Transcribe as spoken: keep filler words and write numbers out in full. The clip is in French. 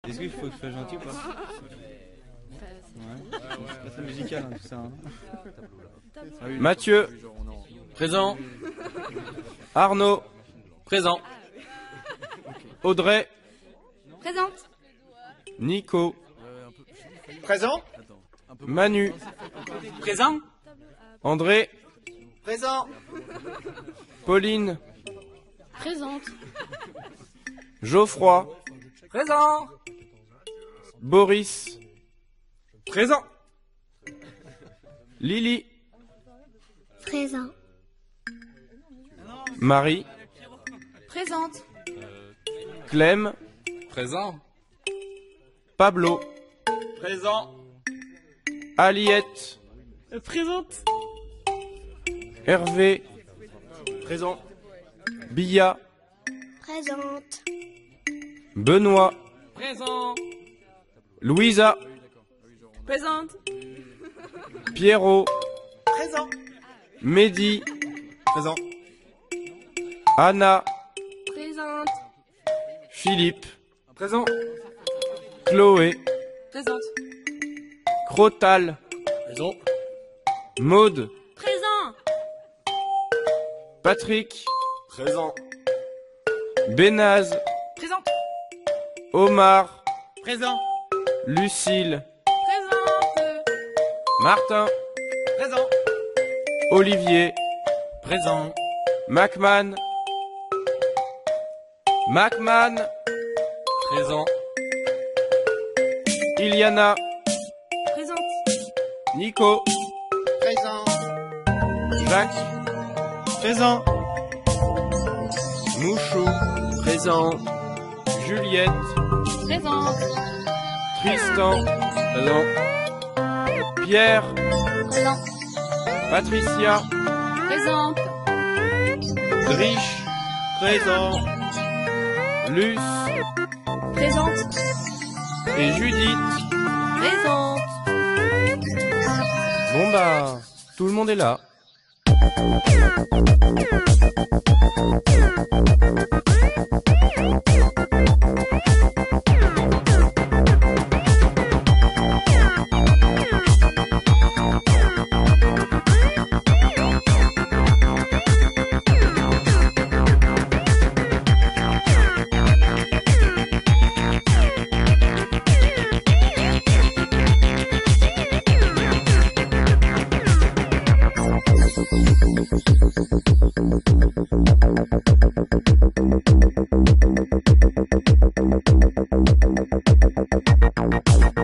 Est-ce qu'il faut que je sois gentil ou pas? Ouais. C'est pas très musical hein, tout ça. Hein. Mathieu. Présent. Arnaud. Présent. Audrey. Présente. Nico. Présent. Manu. Présent. André. Présent. Pauline. Présente. Geoffroy. Présent. Boris. Présent. Lily. Présent. Marie. Présente. Clem. Présent. Pablo. Présent. Aliette. Présente. Hervé. Présent. Bia. Présente. Benoît. Présent. Louisa. Présente. Pierrot. Présent. Mehdi. Présent. Anna. Présente. Philippe. Présent. Chloé. Présente. Crotal. Présent. Maude. Présent. Patrick. Présent. Benaz. Présente. Omar. Présent. Lucille. Présente. Martin. Présent. Olivier. Présent. Macman. Macman. Présent. Iliana. Présente. Nico. Présent. Jacques. Présent. Mouchou. Présent. Juliette. Présente. Tristan. Présent. Pierre. Présent. Patricia. Présente. Driche. Présent. Luce. Présente. Et Judith. Présente. Bon bah, tout le monde est là. Thank you.